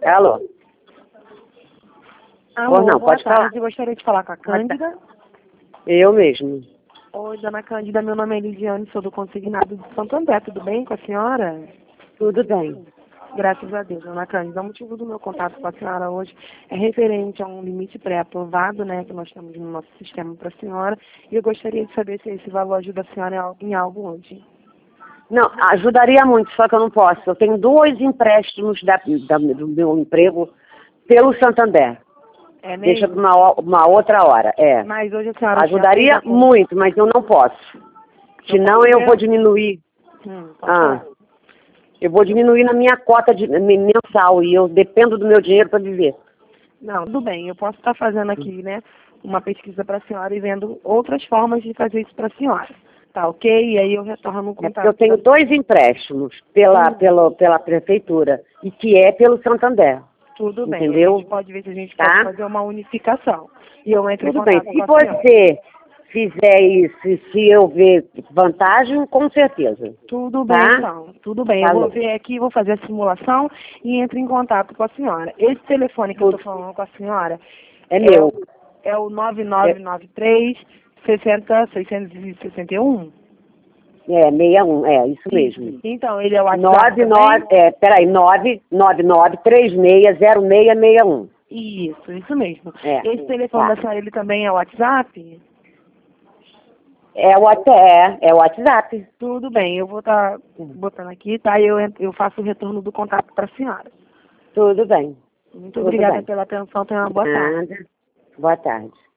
Alô? Alô, Não, boa pode falar. tarde. Gostaria de falar com a Cândida. Eu mesmo. Oi, dona Cândida, meu nome é Elidiane, sou do Consignado de Santo André. Tudo bem com a senhora? Tudo bem. Graças a Deus, dona Cândida. O motivo do meu contato com a senhora hoje é referente a um limite pré-aprovado, né, que nós temos no nosso sistema para a senhora. E eu gostaria de saber se esse valor ajuda a senhora em algo hoje. Não, ajudaria muito, só que eu não posso. Eu tenho 2 empréstimos do meu emprego pelo Santander. É Deixa mesmo? para uma outra hora. É. Mas hoje a senhora Ajudaria já fez a muito, mas eu não posso. Senão eu vou diminuir. pode falar. Eu vou diminuir na minha cota mensal e eu dependo do meu dinheiro para viver. Não, tudo bem. Eu posso estar fazendo aqui, né, uma pesquisa para a senhora e vendo outras formas de fazer isso para a senhora. Tá ok? E aí eu retorno no É porque contato. eu tenho 2 empréstimos pela prefeitura e que é pelo Santander. Tudo bem. Entendeu? A gente pode ver se a gente Tá? pode fazer uma unificação. E eu entro Tudo em bem. contato Se com a senhora. você fizer isso, se eu ver vantagem, com certeza. Tudo bem, Tá? então. Tudo bem. Eu Falou. vou ver aqui, vou fazer a simulação e entro em contato com a senhora. Esse telefone que eu estou falando com a senhora É meu. é o 9993 661. É, 61, isso mesmo. Então, ele é o WhatsApp 99, também? peraí, 9993661. Isso mesmo. É, Esse telefone tá. da senhora, ele também é o WhatsApp? É o WhatsApp. Tudo bem, eu vou estar botando aqui, tá? E eu faço o retorno do contato para a senhora. Tudo bem. Muito Tudo obrigada bem. pela atenção, tenha uma boa tarde. Nada. Boa tarde.